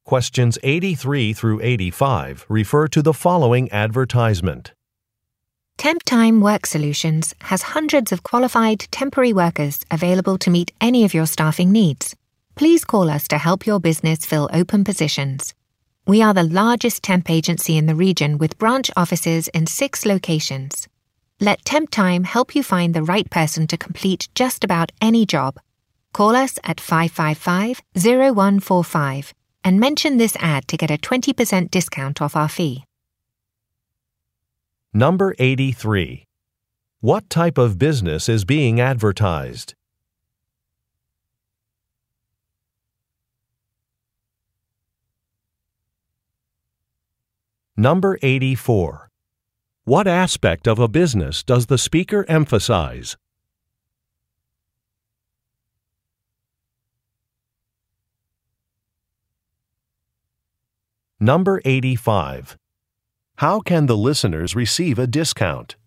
Questions 83 through 85 refer to the following advertisement. Temp-Time Work Solutions has hundreds of qualified temporary workers available to meet any of your staffing needs. Please call us to help your business fill open positions. We are the largest temp agency in the region with branch offices in 6 locations. Let Temp-Time help you find the right person to complete just about any job. Call us at 555-0145 and mention this ad to get a 20% discount off our fee. Number 83. What type of business is being advertised? Number 84. What aspect of a business does the speaker emphasize? Number 85. How can the listeners receive a discount?